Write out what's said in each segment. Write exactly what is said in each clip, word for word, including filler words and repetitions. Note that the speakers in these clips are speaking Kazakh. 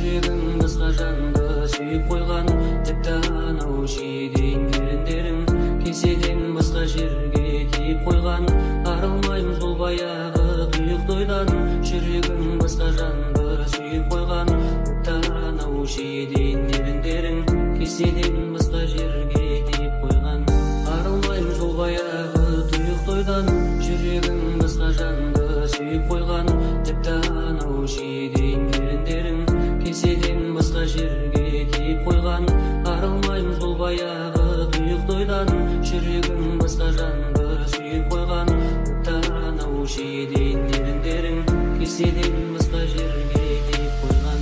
жүрегің басқа жанды сүйіп қойған. Тіпті анау шидейін келіндерің кеседен басқа жерге тиіп қойған. Арылмаймыз бұл баяғы тұйық тойдан, жүрегің басқа жанды сүйіп қойған. Тіпті анау шидейін келіндерің кеседен басқа жерге тиіп қойған. Арылмаймыз бұл баяғы тұйық тойдан, жүрегің басқа жанды сүйіп қойған. Тіпті анау шидейін келіндерің кеседен басқа жерге тиіп қойған. Арылмаймыз бұл баяғы тұйық тойдан, жүрегің басқа жанды сүйіп қойған. Тіпті анау шидейін келіндерің кеседен басқа жерге тиіп қойған.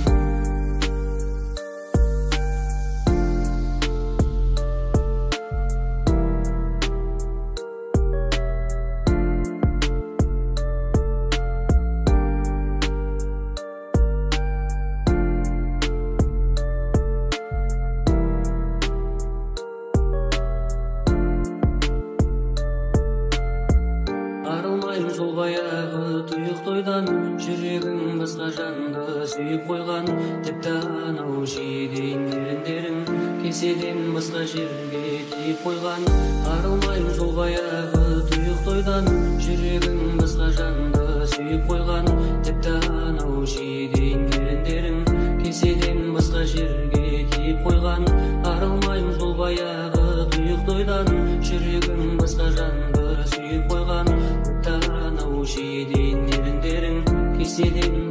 Арылмаймыз ол баяғы тұйық тойдан, жүрегің басқа жанды сүйіп қойған. Тіпті анау шидейін келіндерің кеседен басқа жерге тиіп қойған. Арылмаймыз ол баяғы тұйық тойдан, жүрегің басқа жанды сүйіп қойған. Тіпті анау шидейін келіндерің кеседен басқа жерге тиіп қойған. Арылмаймыз бұл баяғы тұйық тойдан, жүрегің басқа жанды сүйіп қойған. Тіпті анау шидейін келіндерің кеседен